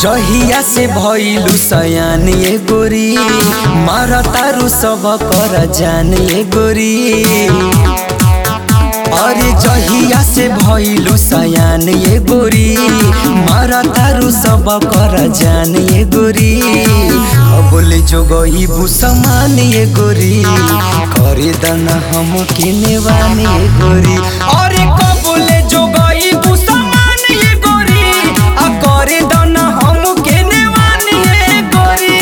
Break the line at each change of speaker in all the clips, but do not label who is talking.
जहिया से भइलु सयान ये गोरी, मारा तारू सब कर जान ये गोरी। अरे जहिया से भइलु सयान ये गोरी, मारा तारू सब कर जान ये गोरी। बोले जो गई समान ये गोरी, करे दना हम किने वानी ये गोरी। अरे बोले जो गई समान ये गोरी, आ करे दना हम किने वानी ये गोरी।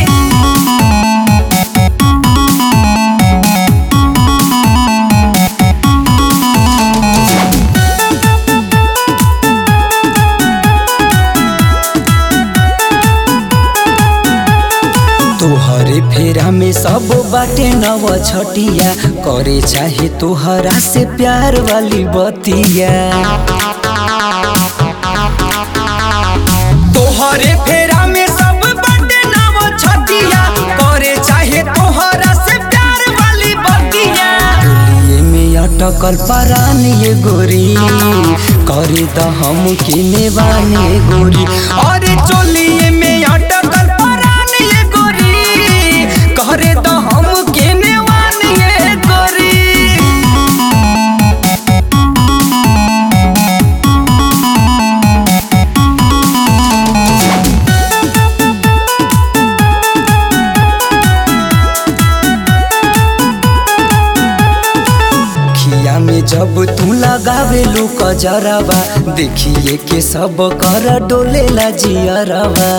तोहरे फेरा में सब बाटे नव छटिया, करे चाहे तोहरा से प्यार वाली बतिया। तोहरे फेरा में सब बाटे नव छटिया, करे चाहे तोहरा से प्यार वाली बतिया। टोलिए में अटकल परान ये गोरी, करे द हम किने वानी ये गोरी। अरे चोलिए में अटकल परान ये गोरी, करे द हम किने वानी ये गोरी। खिया में जब तू लगावे लू कजरवा, देखिए के सब कर डोलेला जियरवा।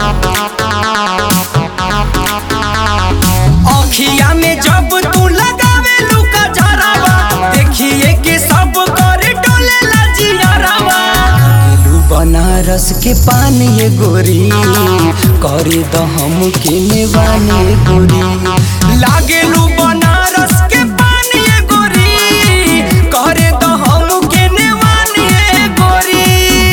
अखिया में जब तू लगावे लू कजरवा, देखिए के सब कर डोलेला जियरवा। लू बनारस के पान ये गोरी, करे द हम किने वानी ये गोरी। लागे लू बनारस के पान ये गोरी, करे द हम किने वानी ये गोरी।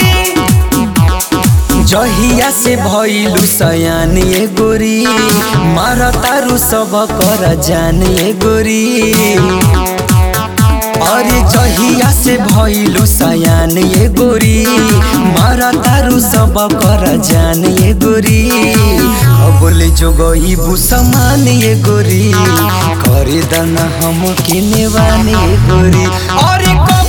जहिया से भइलु सयान ये गोरी, मारा तारू सब कर जान ये गोरी। अरे जहिया से भइलु सयान ये गोरी, मारा तारू सब कर जान ये गोरी। बोले जो गई समान ये गोरी, करे दना हम किने वानी ये गोरी। अरे